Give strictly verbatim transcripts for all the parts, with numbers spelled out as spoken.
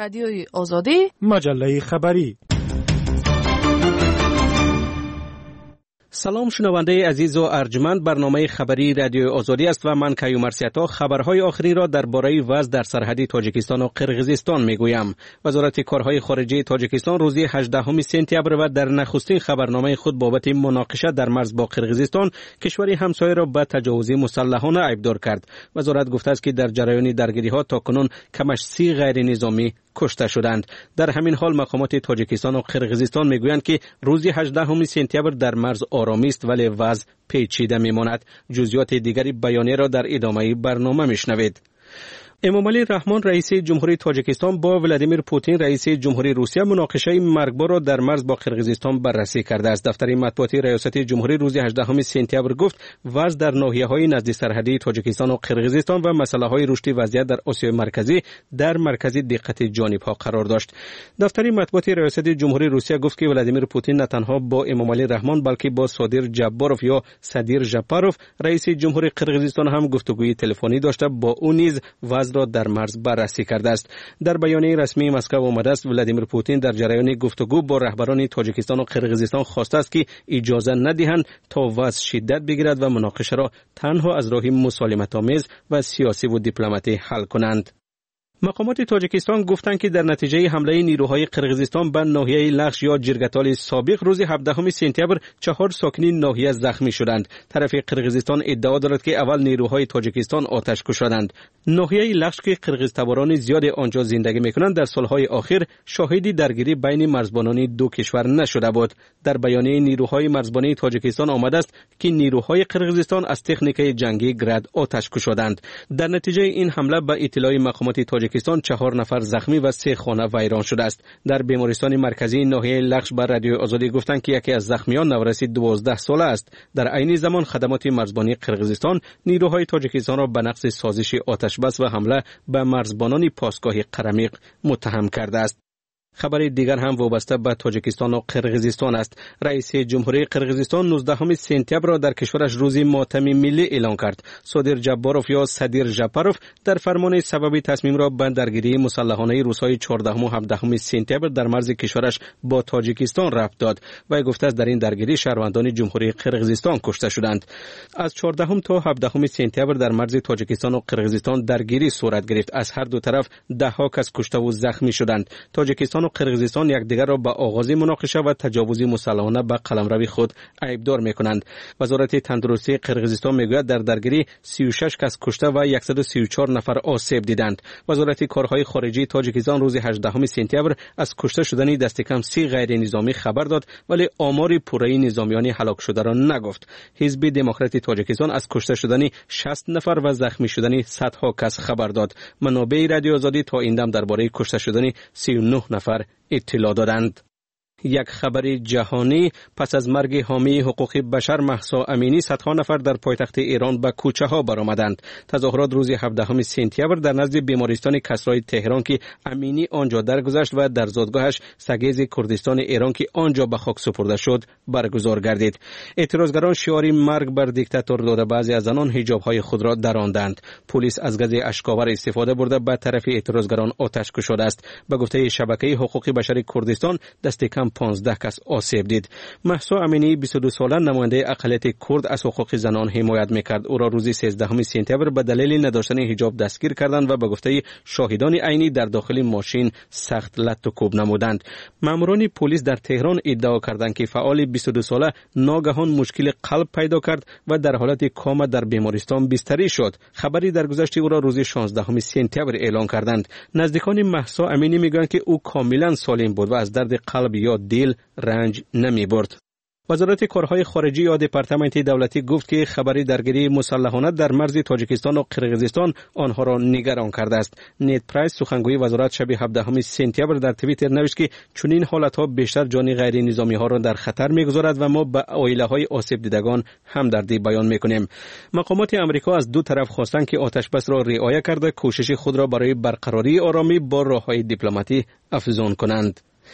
رادیوی آزادی، مجله خبری. سلام شنونده عزیز و ارجمند، برنامه خبری رادیو آزادی است و من کیومر سیاتا خبرهای آخرین را درباره وضع در سرحدی تاجیکستان و قرقیزستان میگویم. وزارت کارهای خارجه تاجیکستان روز هجدهم سپتامبر و در نخستین خبرنامه خود بابت مناقشه در مرز با قرقیزستان کشوری همسایه را به تجاوز مسلحانه عیبدار کرد. وزارت گفته است که در جریان درگیری‌ها تاکنون کمش سی غیر نظامی کشته شدند. در همین حال مقامات تاجیکستان و قرقیزستان میگویند که روز هجدهم سپتامبر در مرز آرامی است ولی وضع پیچیده میماند. جزئیات دیگری بیانیه را در ادامه برنامه میشنوید. امامعلی رحمان رئیس جمهوری تاجیکستان با ولادیمیر پوتین رئیس جمهوری روسیه مناقشه مرگبار را در مرز با قرقیزستان بررسی کرده است. دفتر مطبوعاتی ریاست جمهوری روز هجدهم سپتامبر گفت وضع در ناحیه‌های نزدیک سرحدی تاجیکستان و قرقیزستان و مسائل رشد وضعیت در آسیای مرکزی در مرکز دقت جانب‌ها قرار داشت. دفتر مطبوعاتی ریاست جمهوری روسیه گفت که ولادیمیر پوتین نه تنها با امامعلی رحمان بلکه با صادر جباروف یا صدیر ژپاروف رئیس جمهوری قرقیزستان هم گفتگوی تلفنی داشته، با او نیز وضع را در مرز بررسی کرده است. در بیانیه رسمی مسکو آمده است ولادیمیر پوتین در جریان گفتگو با رهبران تاجیکستان و قرقیزستان خواسته است که اجازه ندهند تا وضع شدت بگیرد و مناقشه را تنها از راه مسالمت‌آمیز و سیاسی و دیپلماتی حل کنند. مقامات تاجیکستان گفتند که در نتیجه حمله نیروهای قرقیزستان به ناحیه لخش یا جرگتال سابق روز هفدهم سپتامبر چهار ساکنین ناحیه زخمی شدند. طرف قرقیزستان ادعا دارد که اول نیروهای تاجیکستان آتش کشیدند. ناحیه لخش که قرقیزتباران زیاد آنجا زندگی میکنند در سالهای اخیر شاهدی درگیری بین مرزبانان دو کشور نشده بود. در بیانیه نیروهای مرزبانی تاجیکستان آمده است که نیروهای قرقیزستان از تکنیک جنگی گرد آتش کشیدند. در نتیجه این حمله به اطلاع مقامات تاجیکستان چهار نفر زخمی و سه خانه ویران شده است. در بیمارستان مرکزی ناحیه لخش بر رادیو آزادی گفتند که یکی از زخمیان نورسی دوازده ساله است. در عین زمان خدمات مرزبانی قرقیزستان نیروهای تاجیکستان را به نقض سازش آتشبس و حمله به مرزبانان پاسگاه قرمیق متهم کرده است. خبر دیگر هم وابسته به تاجیکستان و قرقیزستان است. رئیس جمهوری قرقیزستان نوزدهم سپتامبر را در کشورش روز ماتم ملی اعلان کرد. صادر جباروف یا صدیر ژپاروف در فرمان سبب تصمیم را به درگیری مسلحانه روزهای چهاردهم و هفدهم سپتامبر در مرز کشورش با تاجیکستان رفت داد و گفته است در این درگیری شهروندان جمهوری قرقیزستان کشته شدند. از چهاردهم تا هفدهم سپتامبر در مرز تاجیکستان و قرقیزستان درگیری صورت گرفت. از هر دو طرف ده ها کس کشته و زخمی شدند. تاجیکستان و قرقیزستان یکدیگر را به آغاز مناقشه و تجاوز مسلحانه به قلمرو خود عیبدار میکنند. وزارت تندرستی قرقیزستان میگوید در درگیری سی و شش کس کشته و صد و سی و چهار نفر آسیب دیدند. وزارت کارهای خارجه تاجیکستان روز هجدهم سپتامبر از کشته شدن دست کم سی غیر نظامی خبر داد ولی آمار پوره نظامیان هلاک شده را نگفت. حزب دموکرات تاجیکستان از کشته شدن شصت نفر و زخمی شدن صدها کس خبر داد. منابع رادیو آزادی تا این دم درباره کشته شدن سی و نه نفر اطلاع دادند. یک خبر جهانی: پس از مرگ حامی حقوق بشر مهسا امینی صدها نفر در پایتخت ایران به کوچه ها برآمدند. تظاهرات روز هفدهم سپتامبر در نزد بیمارستان کسرای تهران که امینی آنجا درگذشت و در زادگاهش سگیز کردستان ایران که آنجا به خاک سپرده شد برگزار گردید. اعتراضگران شعار مرگ بر دیکتاتور داده بعضی از آنان حجاب های خود را دراندند. پلیس از گاز اشک‌آور استفاده برده به طرف اعتراضگران آتش گشوده است. به گفته شبکه حقوق بشر کردستان دست کم پانزده کس آسیب دید. مهسا امینی بیست و دو ساله نماینده اقلیت کرد از حقوق زنان حمایت میکرد. او را روز سیزدهم سپتامبر به دلیل نداشتن حجاب دستگیر کردند و به گفته شاهدان عینی در داخل ماشین سخت لط و کوب نمودند. ماموران پلیس در تهران ادعا کردند که فعال بیست و دو ساله ناگهان مشکل قلب پیدا کرد و در حالت کام در بیمارستان بستری شد. خبری در گذشت او را روز شانزدهم سپتامبر اعلان کردند. نزدیکان مهسا امینی میگویند که او کاملا سالم بود و از درد قلب یا دل رنج نمی برد. وزارت کارهای خارجه یا دپارتمنت دولتی گفت که خبری درگیری مسلحانه در مرز تاجیکستان و قرقیزستان آنها را نگران کرده است. نیت پرایس سخنگوی وزارت شب هفدهم سپتامبر در توییتر نوشت که چنین حالتها بیشتر جان غیر نظامی ها را در خطر میگذارد و ما به عائله های آسیب دیدگان همدردی بیان میکنیم. مقامات امریکا از دو طرف خواستند که آتش بس را رعایت کرده کوشش خود را برای برقراری آرامی با راههای دیپلماتی افزون کنند.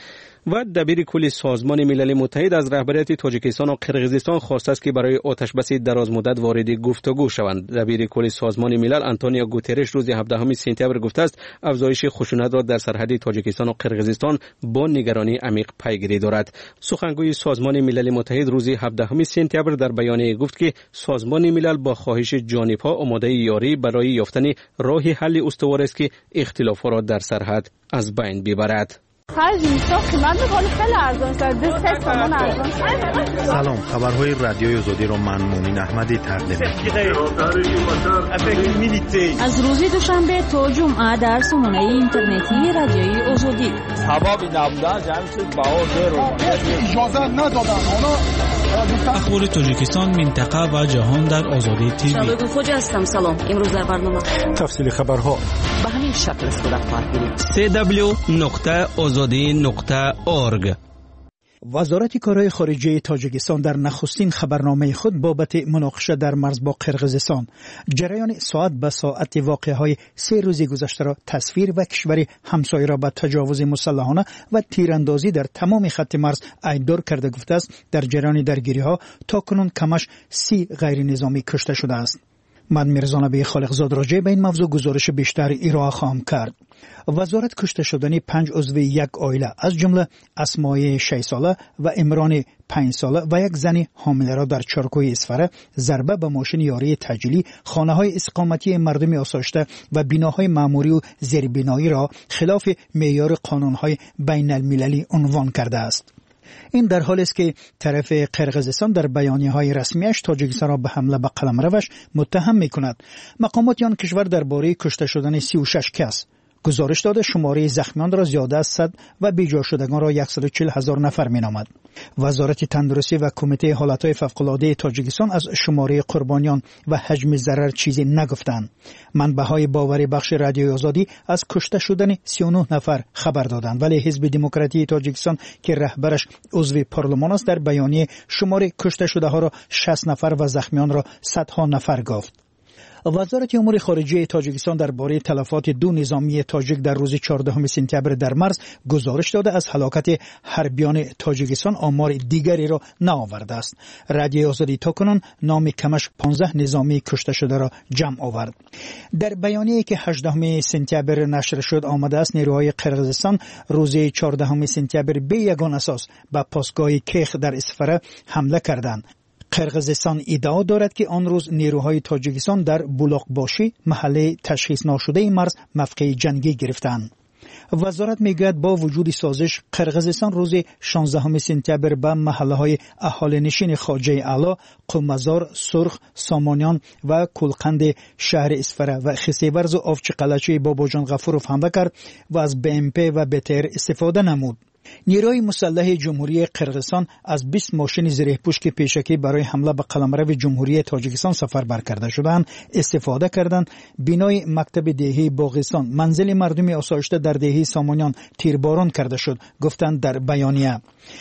و دبیر کل سازمان ملل متحد از رهبریت تاجیکستان و قرقیزستان خواسته است که برای آتشبس دراز مدت وارد گفتگو شوند. دبیر کل سازمان ملل آنتونیو گوترش روز هفدهم سپتامبر گفته است افزایش خشونت را در سرحد تاجیکستان و قرقیزستان با نگرانی عمیق پیگیری دارد. سخنگوی سازمان ملل متحد روز هفدهم سپتامبر در بیانیه گفت که سازمان ملل با خواهش جانب‌ها آماده یاری برای یافتن راه حل استوار است که اختلافات را در سرحد از بین ببرد. سلام، خبرهای رادیوی آزادی را من مومن احمدی تقدیم می‌کنم. از روز دوشنبه تا جمعه در سامانه اینترنتی رادیوی آزادی. سبب نبودن جمع چیز باور رو اجازه ندادن. اخبار تاجیکستان، منطقه و جهان در آزادی تیوی. شباب خوش هستم. سلام. امروز در برنامه تفصیل خبرها به همین شکل صورت خواهد گرفت. سی دبلیو نقطه آزادی نقطه اورگ. وزارت کارهای خارجه تاجیکستان در نخستین خبرنامه خود بابت مناقشه در مرز با قرقیزستان جریان ساعت به ساعت واقعه‌های سه روز گذشته را تصویر و کشور همسایه را به تجاوز مسلحانه و تیراندازی در تمام خط مرز ایدار کرده گفته است. در جریان درگیری‌ها تاکنون کمش سی غیر نظامی کشته شده است. من میرزا نبی خالقزاد راجع به این موضوع گزارش بیشتر ارائه خواهم کرد. وزارت کشته شدن پنج عضو یک عائله از جمله اسمای شش ساله و عمران پنج ساله و یک زن حامله را در چارکوی اسفره ضربه به ماشین یاری تجلی، خانه‌های اقامتی مردم آسایشته و بناهای معموری و زیربنایی را خلاف معیار قانون‌های بین المللی عنوان کرده است. این در حالی است که طرف قرقیزستان در بیانیه‌های رسمیش تاجیکستان را به حمله به قلمروش متهم می‌کند. مقامات آن کشور درباره کشته شدن سی و شش کس گزارش داده شماره زخمیان را زیاده از صد و بیجا شدگان را صد و چهل هزار نفر می‌نامد. وزارت تندرستی و کمیته حالتهای فوق‌العاده تاجیکستان از شماره قربانیان و حجم ضرر چیزی نگفتند. منبع‌های باوری بخش رادیوی آزادی از کشته شدن سی و نه نفر خبر دادند، ولی حزب دموکراتی تاجیکستان که رهبرش عضو پارلمان است در بیانیه شماره کشته شده ها را شصت نفر و زخمیان را صدها نفر گفت. وزارت امور خارجه تاجیکستان درباره تلفات دو نظامی تاجیک در روز چهاردهم سپتامبر در مرز گزارش داده از هلاکت حربیان تاجیکستان آمار دیگری را نآورده است. رادیوی آزادی تاکنون نام کمش پانزده نظامی کشته شده را جمع آورد. در بیانیه‌ای که هجدهم سپتامبر نشر شد آمده است نیروهای قرقیزستان روز چهاردهم سپتامبر به یگان اساس به پاسگاه کیخ در اسفره حمله کردند. قرقیزستان ادعا دارد که آن روز نیروهای تاجیکستان در بولاقباشی محله تشخیص ناشده مرز موقع جنگی گرفتند. وزارت میگوید با وجود سازش قرقیزستان روز شانزدهم سپتامبر به محله‌های اهالی نشین خواجه اعلی، قمزار، سرخ، سامانیان و کلقند شهر اسفره و خسیورز و آفچی قلچه باباجان غفورов حمله کرد و از بی ام پی و بتر استفاده نمود. نیروی مسلح جمهوری قرقیزستان از بیست ماشین زره‌پوش که پیشکی برای حمله به قلمرو جمهوری تاجیکستان سفربر کرده شدند استفاده کردند. بنای مکتب دهی باغستان منزل مردم آسایشته در دهی سامانیان تیرباران کرده شد، گفتند در بیانیه.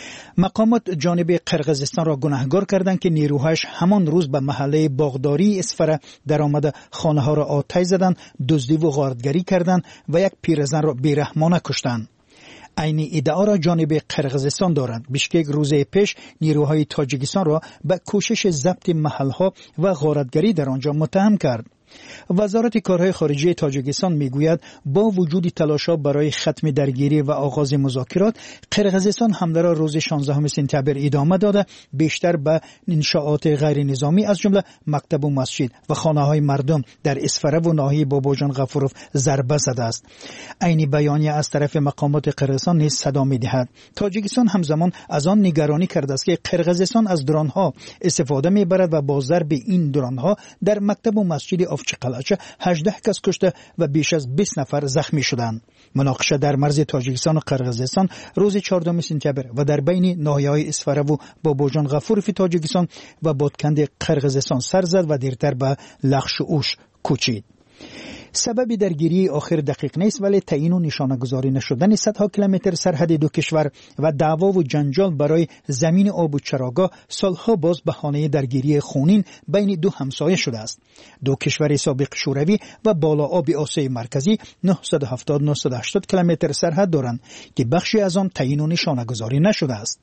مقامات جانب قرقیزستان را گناهکار کردند که نیروهاش همان روز به محله باغداری اسفره در آمده خانه ها را آتش زدند، دزدی و غارتگری کردند و یک پیرزن را بیرحمانه کشتند. این ادعا را جانب قرقیزستان دارند. بیشکک روز پیش نیروهای تاجیکستان را به کوشش ضبط محلها و غارتگری در آنجا متهم کرد. وزارت کارهای خارجه تاجیکستان میگوید با وجود تلاش‌ها برای ختم درگیری و آغاز مذاکرات، قرقیزستان حمله را روز شانزدهم سپتامبر ادامه داده بیشتر به انشاءات غیر نظامی از جمله مکتب و مسجد و خانه‌های مردم در اسفره و ناحیه باباجان غفورov ضربه زده است. عین بیانیه از طرف مقامات قرقیزستان نیز صدا می‌دهد. تاجیکستان همزمان از آن نگرانی کرده است که قرقیزستان از درون‌ها استفاده می‌برد و با ضرب این درون‌ها در مکتب و مسجد آفچی قلعه هجده کس کشته و بیش از بیست نفر زخمی شدند. مناقشه در مرز تاجیکستان و قرقیزستان روز چهاردهم سپتامبر و در بین ناحیه‌های اسفره و باباجان غفورov تاجیکستان و بادکند قرقیزستان سر زد و دیرتر به لخش اوش کوچید. سبب درگیری آخر دقیق نیست، ولی تعیین و نشانه گذاری نشدن صدها کیلومتر سرحد دو کشور و دعوا و جنجال برای زمین آب و چراگاه سالها باز بهانه درگیری خونین بین دو همسایه شده است. دو کشور سابق شوروی و بالا آب آسیای مرکزی نهصد و هفتاد تا نهصد و هشتاد کیلومتر سرحد دارند که بخشی از آن تعیین و نشانه گذاری نشده است.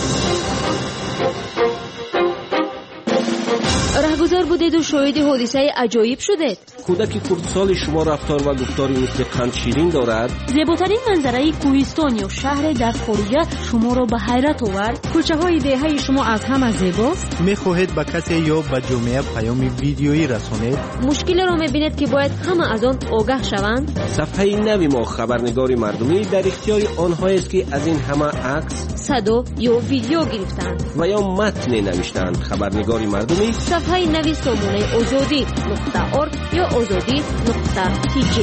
رهگذر بودید و شاهد حادثه عجایب شدید. کودک کردسال شما رفتار و گفتاری مثل قند شیرین دارد. زیباترین منظره کوهستان یا شهر در خارج شما را به حیرت آورد. کوچه های دهه شما از همه زیباست. میخواهید به کسی یا به جامعه پیام ویدیویی رسانید؟ مشکل را میبینید که باید همه از آن آگاه شوند. صفحه نوی ما خبرنگاری مردمی در اختیار آنهایی است که از این همه عکس، صدا یا ویدیو گرفتند و یا متن نوشتند. خبرنگاری مردمی صفحه نوی سامانه آزادی نقطه ارگ یا آزادی نقطه تی جی.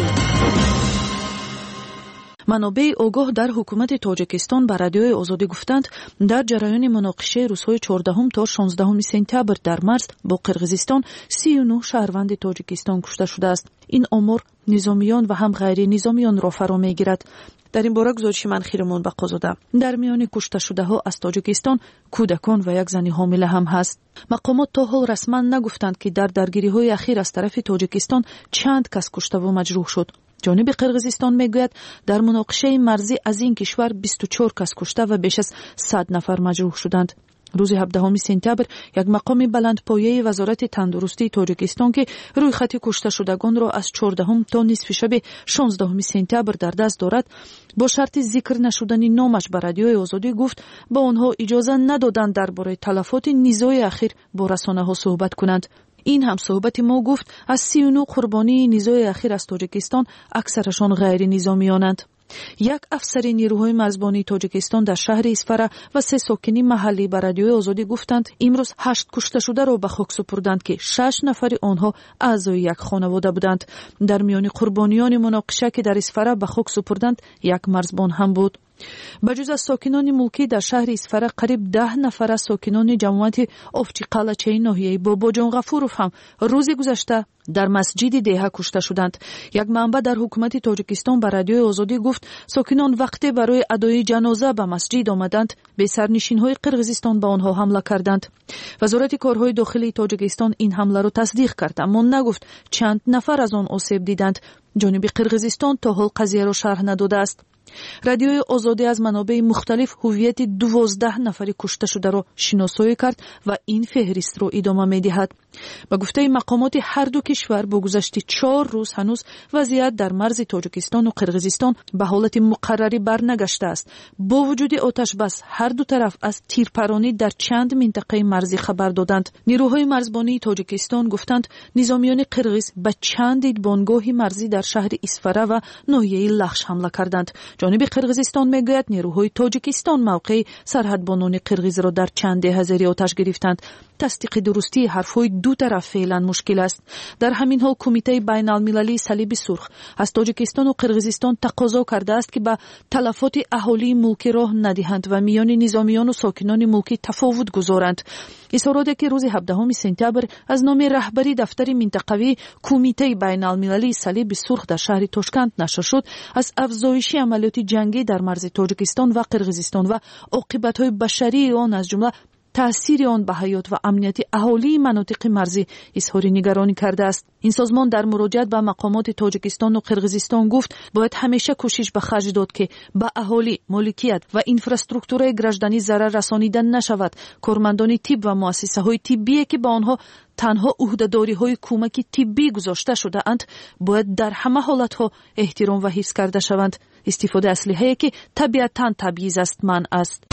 منابع آگاه در حکومت تاجیکستان به رادیوی آزادی گفتند در جریان مناقشه روزهای چهاردهم تا شانزدهم سپتامبر در مرز با قرقیزستان سی و نه شهروند تاجیکستان کشته شده است. این آمار نظامیان و هم غیر نظامیان را فرا میگیرد. در این باره گزارش منخیرمون به قزاده. در میان کشته شده ها از تاجیکستان کودکان و یک زن حامله هم هست. مقامات تا حال رسما نگفتند که در درگیری های اخیر از طرف تاجیکستان چند کس کشته و مجروح شد. جانب قرقیزستان میگوید در مناقشه مرزی از این کشور بیست و چهار کس کشته و بیش از صد نفر مجروح شدند. روز هفدهم سپتامبر یک مقام بلندپایه وزارت تندرستی تاجیکستان که روی خط کشته شدگان را از چهاردهم تا نصف شب شانزدهم سپتامبر در دست دارد، با شرط ذکر نشدن نامش به رادیوی آزادی گفت با آنها اجازه ندادند درباره تلفات نزاع اخیر با رسانه‌ها صحبت کنند. این هم صحبت ما گفت از سی و نه قربانی نزاع اخیر از تاجیکستان اکثرشان غیر نظامیانند. یک افسر نیروهای مرزبانی تاجیکستان در شهر اسفره و سه ساکنی محلی به رادیوی آزادی گفتند امروز هشت کشته شده را به خاک سپردند که شش نفر آنها اعضای یک خانواده بودند. در میان قربانیان مناقشه که در اسفره به خاک سپردند یک مرزبان هم بود. بجز از ساکنان ملکی در شهر اسفره قریب ده نفر از ساکنان جماعت افچی قلچه ناحیه باباجان غفورов هم روز گذشته در مسجد دهه کشته شدند. یک منبع در حکومت تاجیکستان به رادیوی آزادی گفت ساکنان وقتی برای ادای جنازه به مسجد آمدند به سرنشین‌های قرقیزستان به آنها حمله کردند. وزارت کارهای داخلی تاجیکستان این حمله را تصدیق کرد اما نگفت چند نفر از آن آسیب دیدند. جانب قرقیزستان تا حال قضیه را شرح نداده است. رادیوی آزادی از منابع مختلف هویت دوازده نفر کشته شده را شناسایی کرد و این فهرست را ادامه می‌دهد. با گفته مقامات هر دو کشور با گذشت چهار روز هنوز وضعیت در مرز تاجیکستان و قرقیزستان به حالت مقرری برنگشته است. با وجود آتش بس هر دو طرف از تیرپرانی در چند منطقه مرزی خبر دادند. نیروهای مرزبانی تاجیکستان گفتند نظامیان قرقیز به چند بنگاه مرزی در شهر اسفره و ناحیه لخش حمله کردند. جانب قرقیزستان میگوید نیروهای تاجیکستان موقع سرحدبانان قرقیز را در چند دهه زیر آتش گرفتند. تصدیق درستی حرفهای دو طرف فعلا مشکل است. در همین حال کمیته بین المللی صلیب سرخ از تاجیکستان و قرقیزستان تقاضا کرده است که به تلفات اهالی ملکی راه ندهند و میان نظامیان و ساکنان ملکی تفاوت گذارند. اظهاراتی که روز هفدهم سپتامبر از نام رهبری دفتر منطقوی کمیته بین المللی صلیب سرخ در شهر تاشکند نشر شد از افزایش عملیات جنگی در مرز تاجیکستان و قرقیزستان و عاقبت‌های بشری آن از جمله تأثیر آن به حیات و امنیت اهالی مناطق مرزی اظهار نگرانی کرده است. این سازمان در مراجعت به مقامات تاجیکستان و قرقیزستان گفت باید همیشه کوشش به خرج داد که به اهالی، مالکیت و اینفراستراکچور گردشدنی ضرر رسانیده نشود. کارمندان طب و مؤسسه‌های طبی که به آنها تنها عهده‌داری‌های کمک طبی گذاشته شده اند باید در همه حالت‌ها احترام و حفظ کرده شوند. استفاده اسلحه‌ای که طبیعتاً تبعیض است منع است.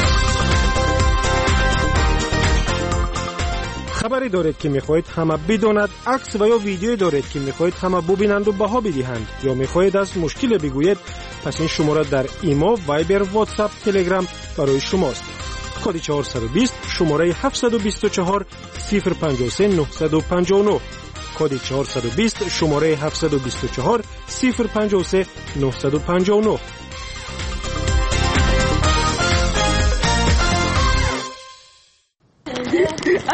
خبری دارید که میخواهید همه بداند، عکس و یا ویدیویی دارید که میخواهید همه ببینند و بها بدهند یا میخواهید از مشکل بگویید، پس این شماره در ایما، وایبر، واتساپ، تلگرام برای شماست. کد چهارصد و بیست شماره هفتصد و بیست و چهار صفر پنجاه و سه نهصد و پنجاه و نه. کد چهارصد و بیست شماره هفتصد و بیست و چهار صفر پنجاه و سه نهصد و پنجاه و نه.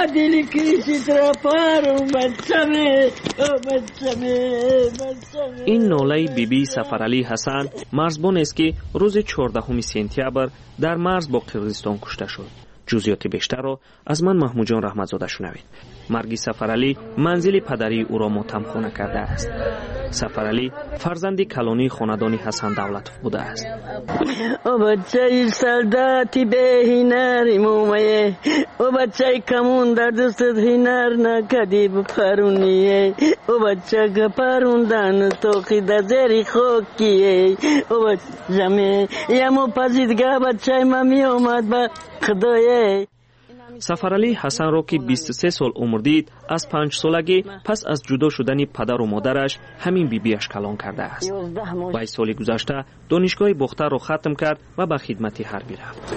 دلی کشید را پارو بچمه بچمه بچمه. این ناله بی بی سفرعلی حسن مرزبان است که روز چهاردهم سپتامبر در مرز با قرقیزستان کشته شد. جزئیات بیشتر را از من محمود جان رحمتزاده شنوید. مرگ سفرعلی منزل پدری او را ماتمخانه کرده است. سفرعلی فرزند کلانی خاندان حسن دولتوف بوده است. او بچه سلداتی به هنر مومه، او بچه کمون در دستت هنر نکدی بپرونیه، او بچه گپروندن توقی در زیر خوکیه، او بچه می یمو پزیدگاه بچه ما می اومد با خدایه. سفرعلی حسن را که بیست و سه سال عمر دید از پنج سالگی پس از جدا شدن پدر و مادرش همین بیبیش کلان کرده است. وی سال گذشته دانشگاه بختر را ختم کرد و به خدمت حربی رفت.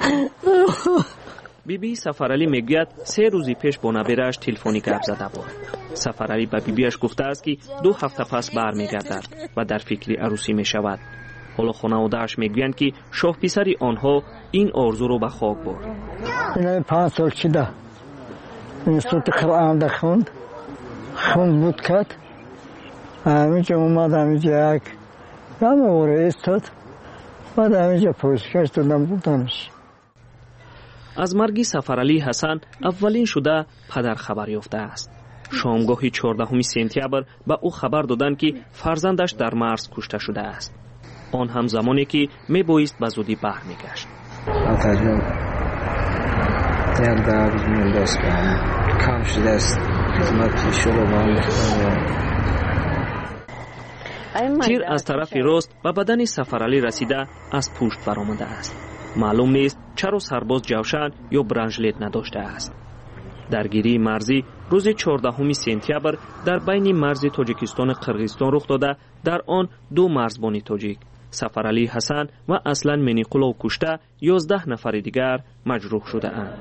بیبی سفرعلی میگوید سه روزی پیش با نبیرش تلفنی گپ زده بود. سفرعلی به بیبیش گفته است که دو هفته پس برمیگردد و در فکر عروسی می شود. حالا خانواده‌اش میگویند که شاه پسری آنها این آرزو رو به خاک برد. این پنج سال چیده اینستوت قرآن ده خوند خوند بود کد همینجا اومد همینجا یک همه وره استاد بعد همینجا پوشکش دادم بودنش. از مرگ سفرعلی حسن اولین شده پدر خبر یافته است. شامگاه چهاردهم سپتامبر به او خبر دادند که فرزندش در مرز کشته شده است. آن هم زمانی که می بایست به زودی برمیگشت. آتاجون تیم در بیزمون دست کنم کم شده است خدمت شروع باید. تیر از طرف راست به بدن سفرعلی رسیده از پشت برآمده است. معلوم نیست چرا سرباز جوشن یا برنجلیت نداشته است. درگیری مرزی روز چهاردهم سپتامبر در بین مرز تاجیکستان و قرقیزستان رخ داده. در آن دو مرزبان تاجیک سفرعلی حسن و اصلان منیقلو کشته یازده نفر دیگر مجروح شده اند.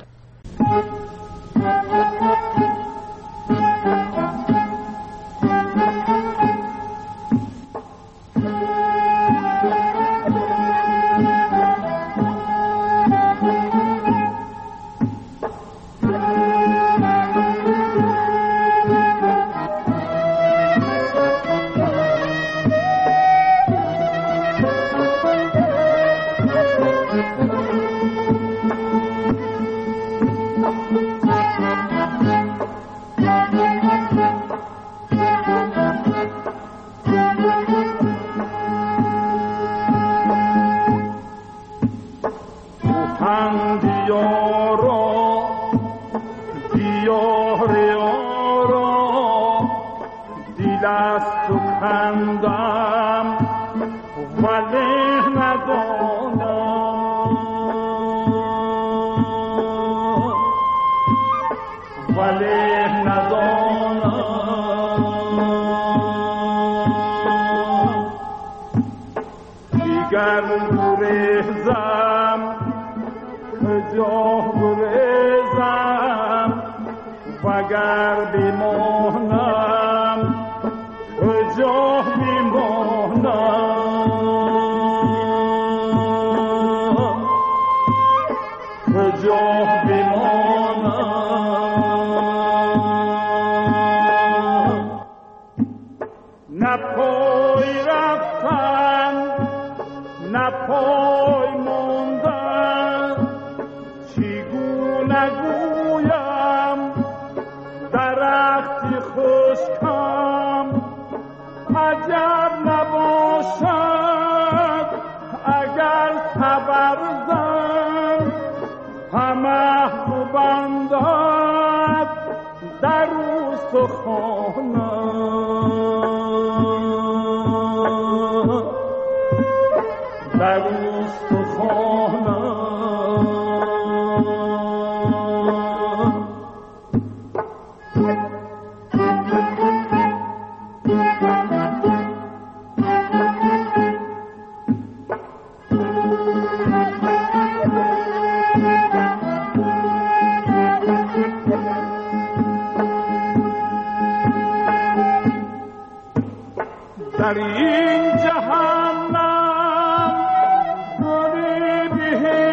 در این جهنم گلی به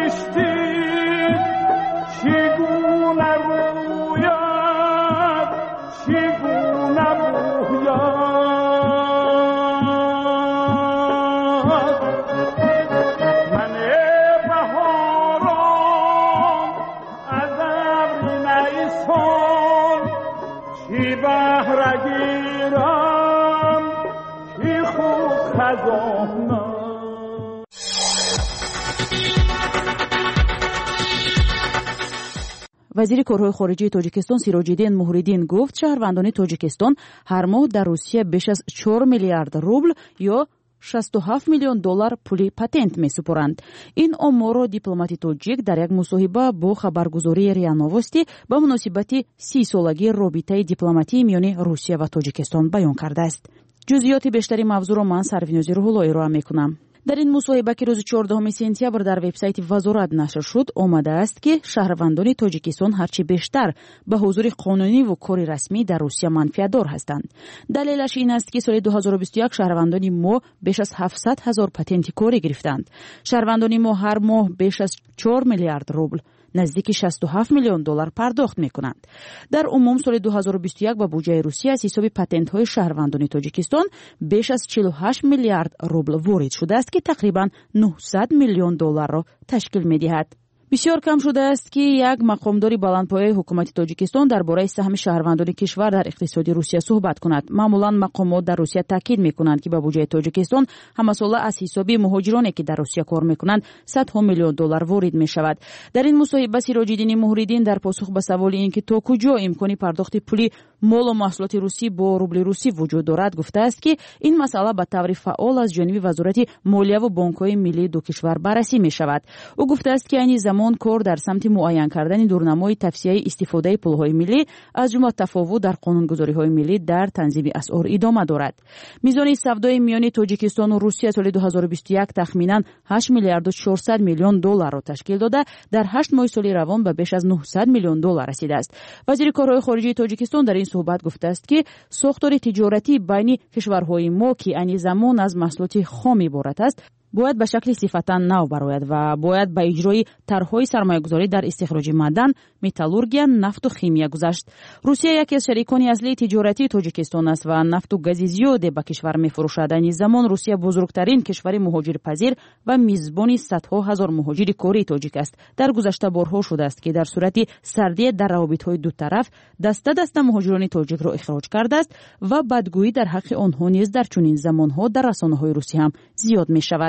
وزیر کارهای خارجه تاجیکستان سیراج‌الدین موهریدین گفت شهروندان تاجیکستان هر ماه در روسیه بیش از چهار میلیارد روبل یا شصت و هفت میلیون دلار پول پاتنت می‌سپارند. این امور دیپلمات تاجیک در یک مصاحبه با خبرگزاری ریا نوستی با مناسبت سی سالگی رابطه دیپلماتی میان روسیه و تاجیکستان بیان کرده است. جزئیات بیشتری موضوع را من سروینوزی روح‌الله ارائه می‌کنم. در این مصاحبه که روز چهاردهم سپتامبر در وبسایت وزارت نشر شد آمده است که شهروندان تاجیکستان هرچی بیشتر به حضور قانونی و کاری رسمی در روسیه منفعت‌دار هستند. دلیلش این است که سال دو هزار و بیست و یک شهروندان ما بیش از هفتصد هزار پتنت کاری گرفتند. شهروندان ما هر ماه بیش از چهار میلیارد روبل نزدیک شصت و هفت میلیون دلار پرداخت میکنند. در عموم سال دو هزار و بیست و یک با بودجه روسیه از حساب پتنت های شهروندان تاجیکستان بیش از چهل و هشت میلیارد روبل وارد شده است که تقریبا نهصد میلیون دلار را تشکیل میدهد. بسیار کم شده است که یک مقامداری بلندپایه حکومت تاجیکستان درباره سهم شهروندان کشور در اقتصاد روسیه صحبت کند. معمولا مقامات در روسیه تاکید میکنند که به بودجه تاجیکستان همساله از حساب مهاجرانی که در روسیه کار میکنند صد میلیون دلار وارد میشود. در این مصاحبه سیراج‌الدین موهریدین در پاسخ به سوال اینکه تا کجا امکان پرداخت پول مال و محصولات روسی با روبل روسی وجود دارد گفته است که این مسئله به طور فعال از جانب وزارت مالیه و بانک‌های ملی دو کشور بررسی میشود. او گفته است که این زمان کار در سمت معین کردن دورنمای توصیه استفاده پول‌های ملی از جمله تفاوت در قانونگذاری‌های ملی در تنظیم اسعار ادامه دارد. میزان سودای میان تاجیکستان و روسیه سال دو هزار و بیست و یک تخمیناً هشت میلیارد و چهارصد میلیون دلار را تشکیل داده در هشت ماه سال روان به بیش از نهصد میلیون دلار رسیده است. وزیر کارهای خارجه تاجیکستان در این صحبت گفته است که ساختار تجارتی بین کشورهای ما که این زمان از محصولات خام عبارت است باید به شکل صفتا نو برآید و باید به اجرای طرح‌های سرمایه‌گذاری در استخراج معدن، متالورژی، نفت و شیمی گذشت. روسیه یکی از شریکان اصلی تجارتی تاجیکستان است و نفت و گاز زیادی به کشور می‌فروشد. این زمان روسیه بزرگترین کشور مهاجرپذیر و میزبان صدها هزار مهاجر کاری تاجیک است. در گذشته بارها شده است که در صورت سردی در روابط‌های دو طرف دسته دسته مهاجران تاجیک را اخراج کرده است و بدگویی در حق آنها نیز در چنین زمان‌ها در رسانه‌های روسی هم زیاد می‌شود.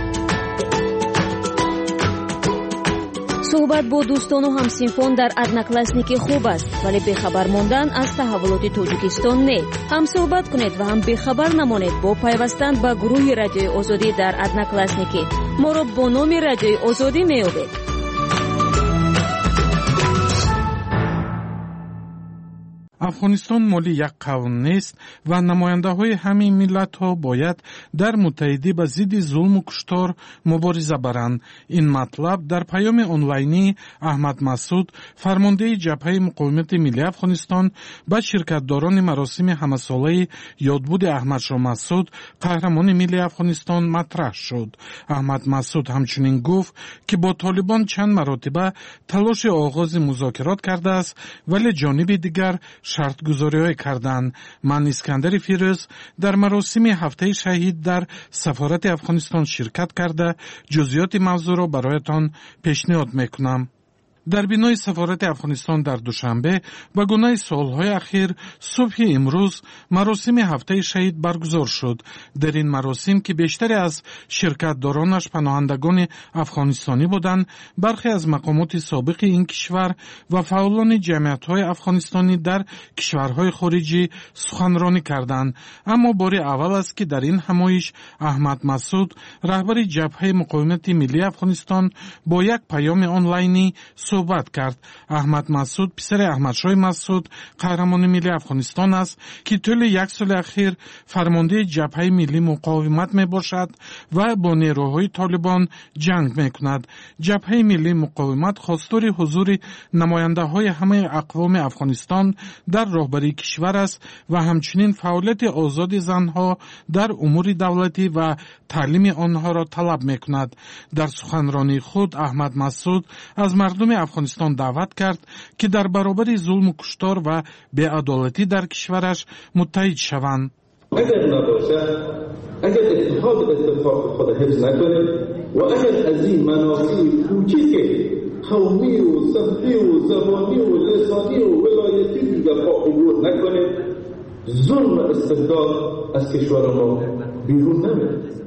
صحبت با دوستان و همسینفان در ادناکلاسنیکی خوب است ولی بخبر ماندن از تحولات تاجیکستان نه. هم صحبت کنید و هم بخبر نمانید با پیوستن به گروه رادیوی آزادی در ادناکلاسنیکی. ما را با نام رادیوی آزادی می‌یابید. افغانستان مالی یک قوم نیست و نماینده های همین ملت ها باید در متحدی به ضد ظلم و کشتار مبارزه برند. این مطلب در پیام آنلاینی احمد مسعود فرمانده جبهه مقاومت ملی افغانستان به شرکتداران مراسم همساله یادبود احمد شاه مسعود قهرمان ملی افغانستان مطرح شد. احمد مسعود همچنین گفت که با طالبان چند مرتبه تلاش آغاز مذاکرات کرده است ولی جانب دیگر شرط گذاری های کردن. من اسکندر فیروز در مراسم هفته شهید در سفارت افغانستان شرکت کرده جزئیات موضوع را برایتان پیشنهاد میکنم. در بینای سفارت افغانستان در دوشنبه به گونه سالهای اخیر صبح امروز مراسم هفته شهید برگزار شد. در این مراسم که بیشتر از شرکتدارانش پناهندگان افغانستانی بودند، برخی از مقامات سابق این کشور و فعالان جمعیت‌های افغانستانی در کشورهای خارجی سخنرانی کردند. اما بار اول است که در این همایش احمد مسعود رهبر جبهه مقاومت ملی افغانستان با یک پیام آنلاینی صحبت کرد. احمد مسعود پسر احمد شاه مسعود قهرمان ملی افغانستان است که طول یک سال اخیر فرمانده جبهه ملی مقاومت می باشد و با نیروهای طالبان جنگ می کند. جبهه ملی مقاومت خواستار حضور نماینده های همه اقوام افغانستان در رهبری کشور است و همچنین فعالیت آزاد زنها در امور دولتی و تعلیم آنها را طلب می کند. در سخنرانی خود احمد مسعود از مردم افغانستان دعوت کرد که در برابر ظلم و کشتار و بی‌عدالتی در کشورش متحد شوند. اگر نباشه، اگر اتحاد اتفاق خود حفظ نکنه و اگر از این منافع کوچیک قومی و صفحی و زبانی و لسانی و ولایتی دیگر با عبور نکنه، ظلم و استبداد از کشور ما بیرون نمیره.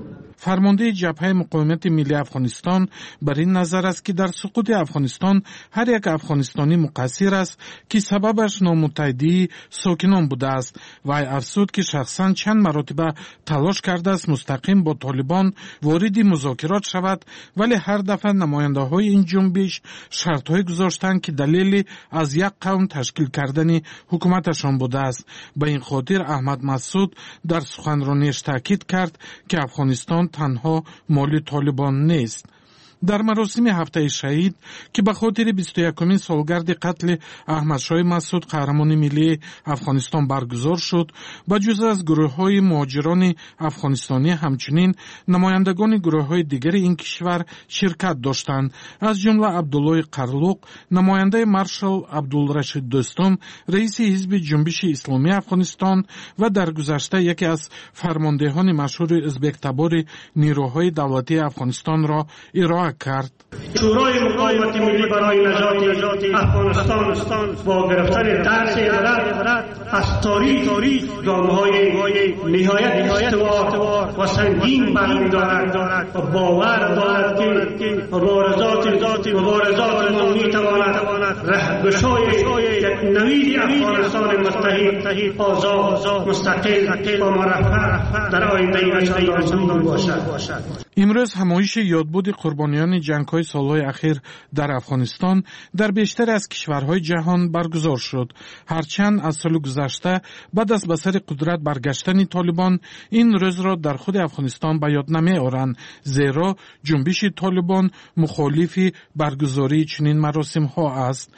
فرمانده جبهه مقاومت ملی افغانستان بر این نظر است که در سقوط افغانستان هر یک افغانستانی مقصر است که سببش نامتحدی ساکنان بوده است و افسود که شخصا چند مرتبه تلاش کرده است مستقیم با طالبان وارد مذاکرات شود، ولی هر دفعه نماینده های این جنبش شرط های گذاشتند که دلیل از یک قوم تشکیل کردن حکومتشان بوده است. به این خاطر احمد مسعود در سخنرانیش تاکید کرد که افغانستان تنها مال طالبان نیست. در مراسم هفته شهید که به خاطر بیست و یکمین سالگرد قتل احمد شاه مسعود قهرمان ملی افغانستان برگزار شد، به جز از گروه های مهاجران افغانستانی همچنین نمایندگان گروه های دیگر این کشور شرکت داشتند، از جمله عبدالله قرلوق نماینده مارشال عبدالرشید دوستم رئیس حزب جنبش اسلامی افغانستان و در گذشته یکی از فرماندهان مشهور ازبک تبار نیروهای دولتی افغانستان را ارائه کرد. شورای مقاومت ملی برای نجات افغانستان با گرفتن درس عبرت از تاریخ گام‌های نهایت استوار و سنگین برمی‌دارد و باور دارد که مبارزات مبارزات ما می‌تواند رهگشای یک نوید افغانستان متحد آزاد مستقل و مرفه در آینده نشان باشد. امروز همایش یادبود قربانیان جنگ‌های سال‌های اخیر در افغانستان در بیشتر از کشورهای جهان برگزار شد. هرچند از سال گذشته بعد از به سر قدرت برگشتن طالبان این روز را در خود افغانستان به یاد نمی‌آورند، زیرا جنبش طالبان مخالف برگزاری چنین مراسم‌ها است.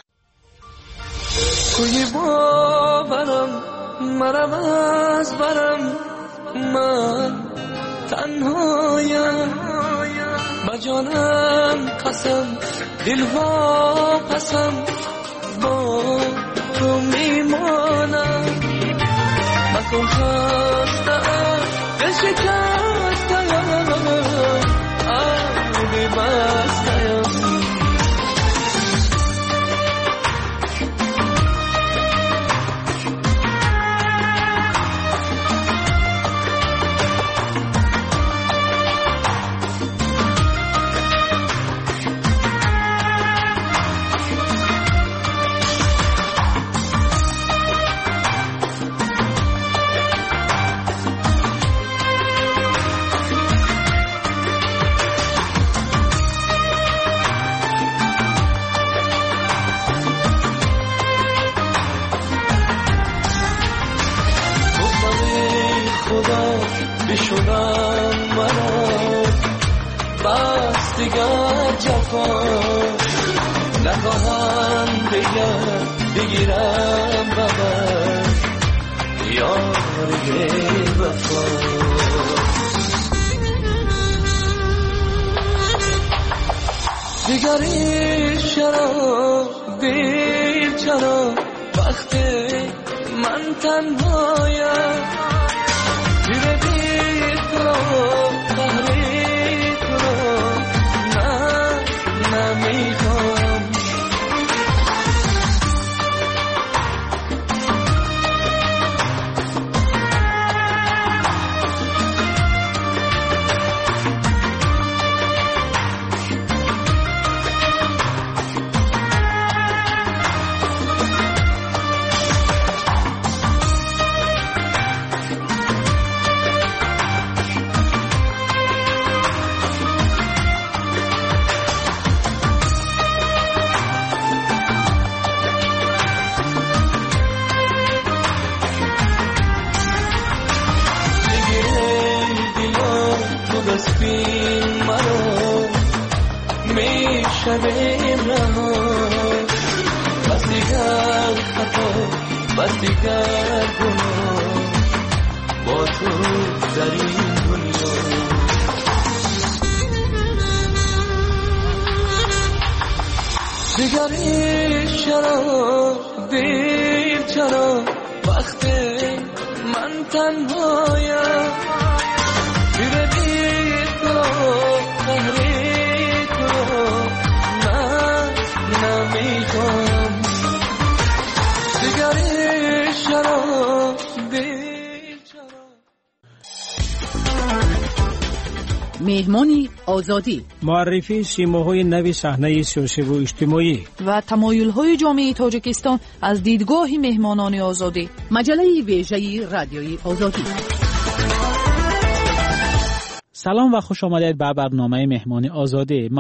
کوی باورم مرم از برم من تنهایم با جانم قسم دلها قسم با تو میمانم مکن خستم دل شکستم آبی بستم بشونم مرا بس دیگر جفا نخواهم دیگر بگیرم ببر یار وفا دیگری چرا دیر چرا وقتی من تنهایم شبیم نهار بس دیگر خطا بس دیگر گناه با تو در این دنیا دیگری چرا دیر چرا وقتی من تنهایم بیر بیر تو قهری تو نمیخوام دیگری شراب مهمانی آزادی، معرفی سیماهای نوی صحنه سیاسی و اجتماعی و تمایل‌های جامعه تاجیکستان از دیدگاه مهمانان آزادی. مجله ویژه رادیوی آزادی. سلام و خوش آمدید به برنامه مهمانی آزادی.